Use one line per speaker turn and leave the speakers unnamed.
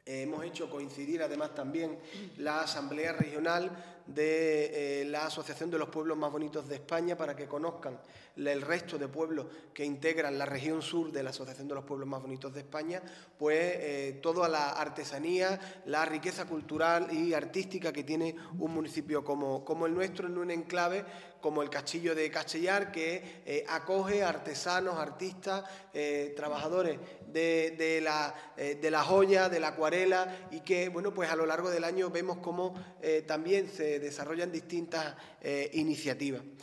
Hemos hecho coincidir además también la Asamblea Regional de la Asociación de los Pueblos Más Bonitos de España para que conozcan el resto de pueblos que integran la región sur de la Asociación de los Pueblos Más Bonitos de España, pues toda la artesanía, la riqueza cultural y artística que tiene un municipio como el nuestro, en un enclave como el Castillo de Castellar, que acoge a artesanos, artistas, trabajadores de la joya, de la acuarela, y que, bueno, pues a lo largo del año vemos cómo también se desarrollan distintas iniciativas.